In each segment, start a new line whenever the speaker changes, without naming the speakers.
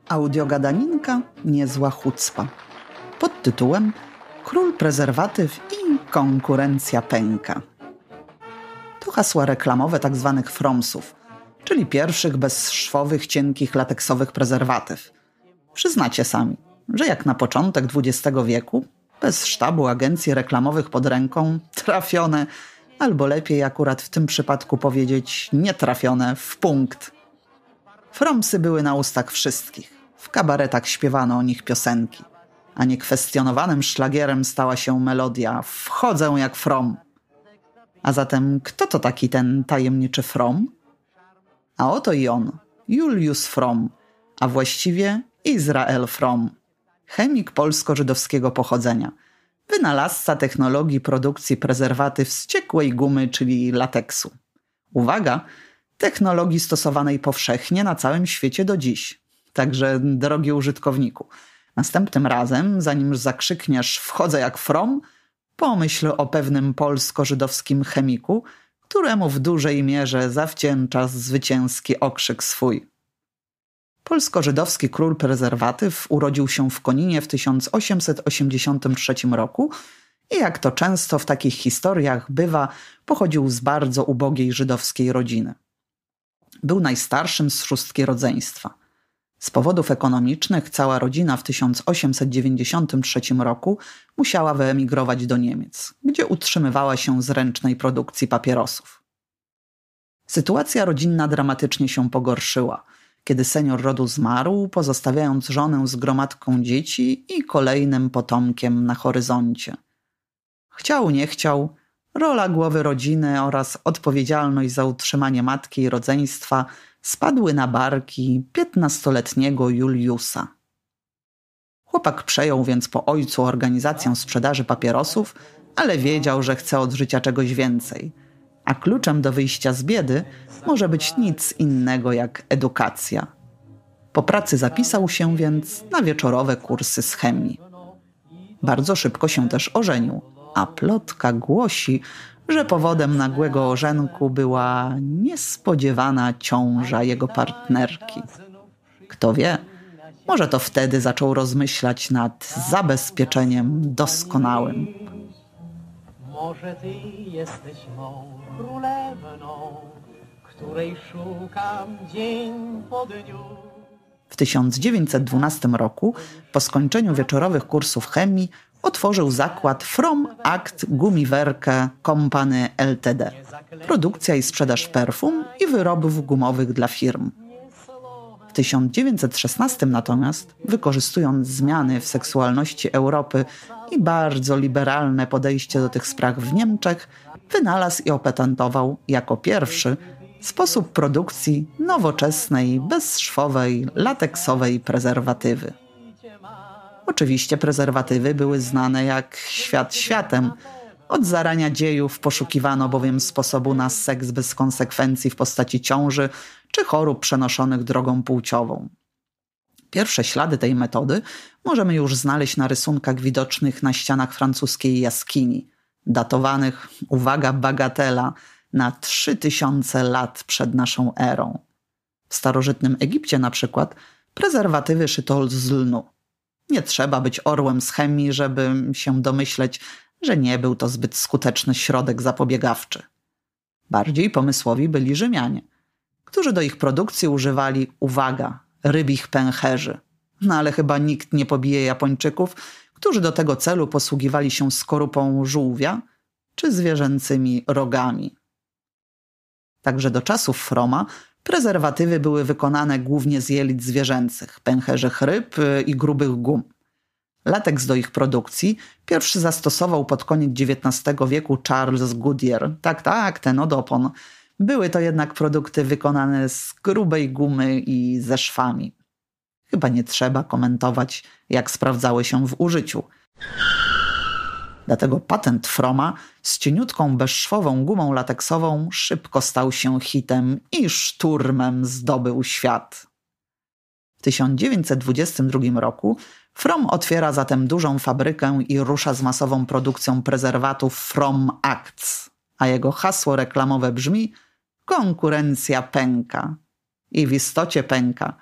Audiogadaninka Niezła chucpa pod tytułem Król prezerwatyw i konkurencja pęka. To hasła reklamowe tzw. fromsów, czyli pierwszych bezszwowych, cienkich, lateksowych prezerwatyw. Przyznacie sami, że jak na początek XX wieku, bez sztabu agencji reklamowych pod ręką, trafione, albo lepiej akurat w tym przypadku powiedzieć nietrafione w punkt. Fromsy były na ustach wszystkich. W kabaretach śpiewano o nich piosenki, a niekwestionowanym szlagierem stała się melodia „Wchodzę jak From”. A zatem kto to taki ten tajemniczy From? A oto i on, Julius From, a właściwie Izrael From. Chemik polsko-żydowskiego pochodzenia, wynalazca technologii produkcji prezerwatyw z ciekłej gumy, czyli lateksu. Uwaga, technologii stosowanej powszechnie na całym świecie do dziś. Także, drogi użytkowniku, następnym razem, zanim zakrzykniesz „Wchodzę jak From”, pomyśl o pewnym polsko-żydowskim chemiku, któremu w dużej mierze zawdzięcza zwycięski okrzyk swój. Polsko-żydowski król prezerwatyw urodził się w Koninie w 1883 roku i jak to często w takich historiach bywa, pochodził z bardzo ubogiej żydowskiej rodziny. Był najstarszym z szóstki rodzeństwa. Z powodów ekonomicznych cała rodzina w 1893 roku musiała wyemigrować do Niemiec, gdzie utrzymywała się z ręcznej produkcji papierosów. Sytuacja rodzinna dramatycznie się pogorszyła, kiedy senior rodu zmarł, pozostawiając żonę z gromadką dzieci i kolejnym potomkiem na horyzoncie. Chciał, nie chciał, rola głowy rodziny oraz odpowiedzialność za utrzymanie matki i rodzeństwa spadły na barki 15-letniego Juliusa. Chłopak przejął więc po ojcu organizację sprzedaży papierosów, ale wiedział, że chce od życia czegoś więcej, a kluczem do wyjścia z biedy może być nic innego jak edukacja. Po pracy zapisał się więc na wieczorowe kursy z chemii. Bardzo szybko się też ożenił, a plotka głosi, że powodem nagłego ożenku była niespodziewana ciąża jego partnerki. Kto wie, może to wtedy zaczął rozmyślać nad zabezpieczeniem doskonałym.
Może ty jesteś mą królewną, której szukam dzień po dniu.
W 1912 roku, po skończeniu wieczorowych kursów chemii, otworzył zakład From Act Gummiwerke Company Ltd. Produkcja i sprzedaż perfum i wyrobów gumowych dla firm. W 1916 natomiast, wykorzystując zmiany w seksualności Europy i bardzo liberalne podejście do tych spraw w Niemczech, wynalazł i opatentował jako pierwszy sposób produkcji nowoczesnej, bezszwowej, lateksowej prezerwatywy. Oczywiście prezerwatywy były znane jak świat światem. Od zarania dziejów poszukiwano bowiem sposobu na seks bez konsekwencji w postaci ciąży czy chorób przenoszonych drogą płciową. Pierwsze ślady tej metody możemy już znaleźć na rysunkach widocznych na ścianach francuskiej jaskini, datowanych, uwaga, bagatela, na 3000 lat przed naszą erą. W starożytnym Egipcie na przykład prezerwatywy szyto z lnu. Nie trzeba być orłem z chemii, żeby się domyśleć, że nie był to zbyt skuteczny środek zapobiegawczy. Bardziej pomysłowi byli Rzymianie, którzy do ich produkcji używali, uwaga, rybich pęcherzy. No ale chyba nikt nie pobije Japończyków, którzy do tego celu posługiwali się skorupą żółwia czy zwierzęcymi rogami. Także do czasów Froma prezerwatywy były wykonane głównie z jelit zwierzęcych, pęcherzych ryb i grubych gum. Lateks do ich produkcji pierwszy zastosował pod koniec XIX wieku Charles Goodyear. Tak, ten od opon. Były to jednak produkty wykonane z grubej gumy i ze szwami. Chyba nie trzeba komentować, jak sprawdzały się w użyciu. Dlatego patent Froma z cieniutką, bezszwową gumą lateksową szybko stał się hitem i szturmem zdobył świat. W 1922 roku From otwiera zatem dużą fabrykę i rusza z masową produkcją prezerwatów From Acts, a jego hasło reklamowe brzmi: konkurencja pęka. I w istocie pęka,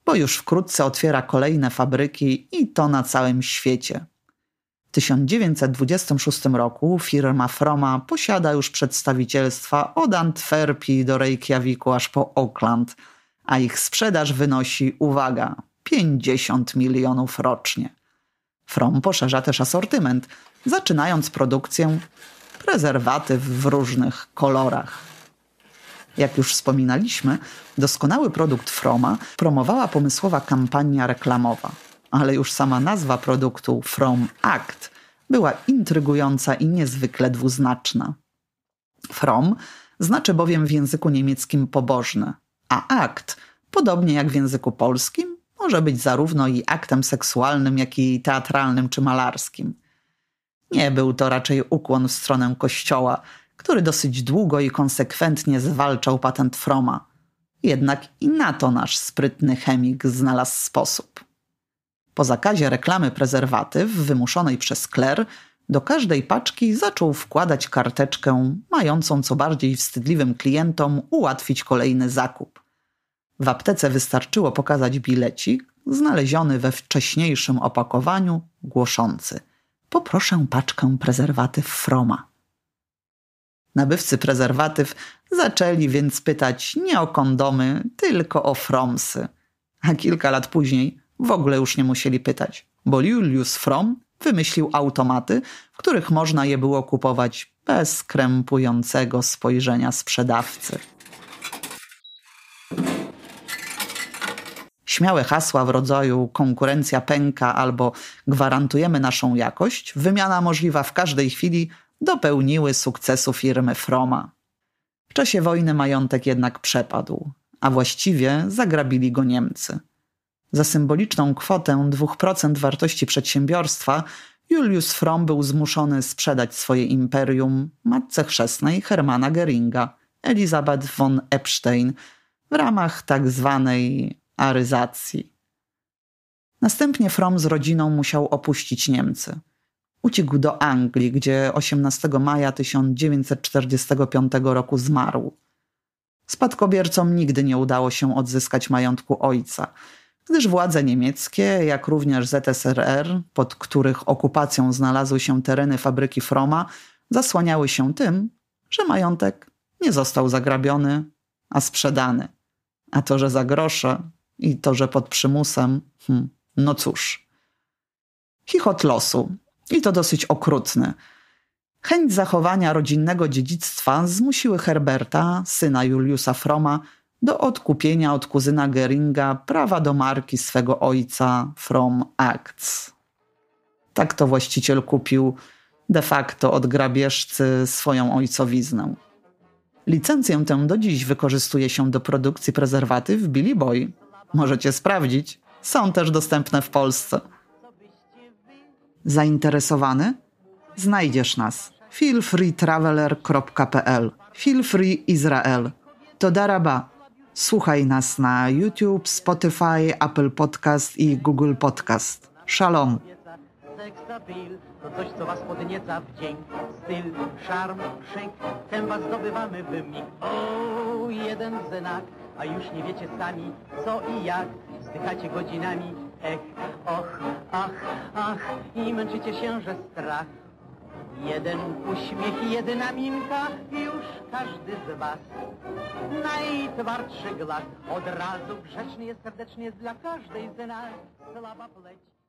bo już wkrótce otwiera kolejne fabryki i to na całym świecie. W 1926 roku firma Froma posiada już przedstawicielstwa od Antwerpii do Reykjaviku aż po Auckland, a ich sprzedaż wynosi, uwaga, 50 milionów rocznie. From poszerza też asortyment, zaczynając produkcję prezerwatyw w różnych kolorach. Jak już wspominaliśmy, doskonały produkt Froma promowała pomysłowa kampania reklamowa, ale już sama nazwa produktu From Act była intrygująca i niezwykle dwuznaczna. From znaczy bowiem w języku niemieckim pobożny, a akt, podobnie jak w języku polskim, może być zarówno i aktem seksualnym, jak i teatralnym czy malarskim. Nie był to raczej ukłon w stronę Kościoła, który dosyć długo i konsekwentnie zwalczał patent Froma. Jednak i na to nasz sprytny chemik znalazł sposób. Po zakazie reklamy prezerwatyw wymuszonej przez kler, do każdej paczki zaczął wkładać karteczkę mającą co bardziej wstydliwym klientom ułatwić kolejny zakup. W aptece wystarczyło pokazać bilecik, znaleziony we wcześniejszym opakowaniu, głoszący: poproszę paczkę prezerwatyw Froma. Nabywcy prezerwatyw zaczęli więc pytać nie o kondomy, tylko o Fromsy. A kilka lat później w ogóle już nie musieli pytać, bo Julius Fromm wymyślił automaty, w których można je było kupować bez krępującego spojrzenia sprzedawcy. Śmiałe hasła w rodzaju konkurencja pęka albo gwarantujemy naszą jakość, wymiana możliwa w każdej chwili, dopełniły sukcesu firmy Froma. W czasie wojny majątek jednak przepadł, a właściwie zagrabili go Niemcy. Za symboliczną kwotę 2% wartości przedsiębiorstwa Julius Fromm był zmuszony sprzedać swoje imperium matce chrzestnej Hermana Göringa, Elisabeth von Epstein, w ramach tak zwanej aryzacji. Następnie Fromm z rodziną musiał opuścić Niemcy. Uciekł do Anglii, gdzie 18 maja 1945 roku zmarł. Spadkobiercom nigdy nie udało się odzyskać majątku ojca, gdyż władze niemieckie, jak również ZSRR, pod których okupacją znalazły się tereny fabryki Froma, zasłaniały się tym, że majątek nie został zagrabiony, a sprzedany. A to, że za grosze i to, że pod przymusem, no cóż. Chichot losu. I to dosyć okrutny. Chęć zachowania rodzinnego dziedzictwa zmusiły Herberta, syna Juliusa Froma, do odkupienia od kuzyna Göringa prawa do marki swego ojca From Acts. Tak to właściciel kupił de facto od grabieżcy swoją ojcowiznę. Licencję tę do dziś wykorzystuje się do produkcji prezerwatyw Billy Boy. Możecie sprawdzić. Są też dostępne w Polsce. Zainteresowany? Znajdziesz nas. feelfreetraveler.pl Feelfree Izrael. Toda raba. Słuchaj nas na YouTube, Spotify, Apple Podcast i Google Podcast. Shalom.
Seksapil to coś, co was podnieca w dzień. Styl, szarm, szyk, tem was zdobywamy w mig. O, jeden znak, a już nie wiecie sami, co i jak. Wzdychacie godzinami, och, ach, i męczycie się, że strach. Jeden uśmiech, jedyna minka, już każdy z was. Najtwardszy glad, od razu grzeczny jest, serdecznie jest dla każdej z nas. Sława pleć.